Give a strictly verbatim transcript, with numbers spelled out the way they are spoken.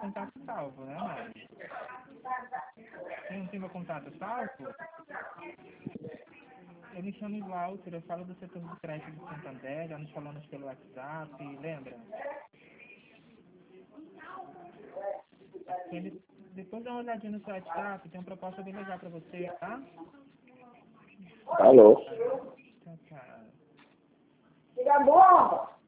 contato salvo, né, Mari? Você não tem meu contato salvo? Eu me chamo Glaucio, eu falo do setor de crédito de Santander, já nos falamos pelo WhatsApp, lembra? Ele, depois dá uma olhadinha no seu WhatsApp, tem uma proposta bem legal pra você, tá? Alô? Tchau, tchau. Fica bom!